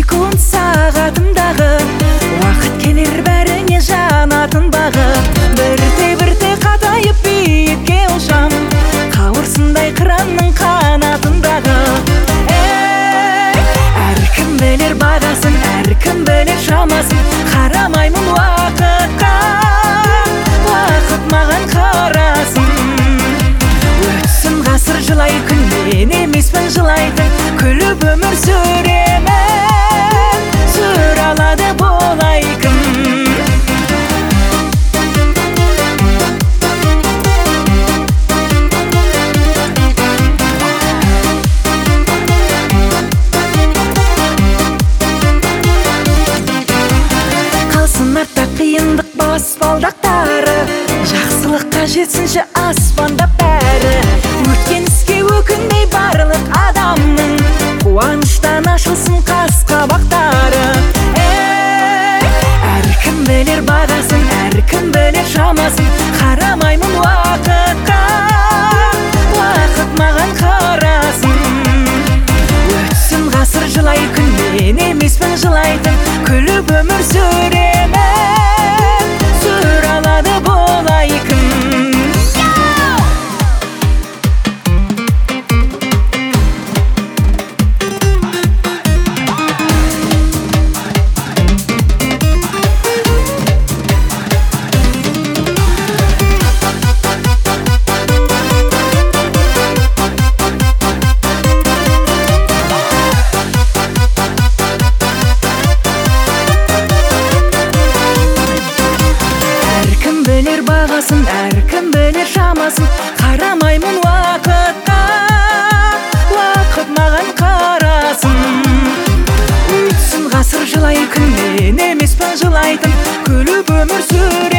секунд сағатымдағы уақыт келер бәріне жанатын бағы. Бірте қатайып биікке ұшам, қауырсындай қыранның қанатындағы. Әркім білер бағасын, әркім білер шамасын. Қарамаймын уақытқа, уақыт маған қарасын. Өтсін ғасыр жылай күн, мен емеспін жылайтын. Күліп өмір сүремін, сүр алады болай кім. Қалсын артта қиындық баспалдақтары, жақсылыққа жетсінші аспанда бәрі. Өткен іске өкінбей барлық адамның, қуаныштан ашылсын қас қабақтары. Әркім білер бағасын, әркім білер шамасын. Қарамаймын уақытқа, уақыт маған қарасын. Өтсін ғасыр жылай күн, мен емеспін жылайтын. Күліп өмір сүремін, сүр алады болай кім. Білер бағасын, әркім білер шамасын. Қарамаймын уақытқа, уақыт маған қарасын. Өтсін ғасыр жылай күн, мен емеспін жылайтын. Күліп өмір сүремін.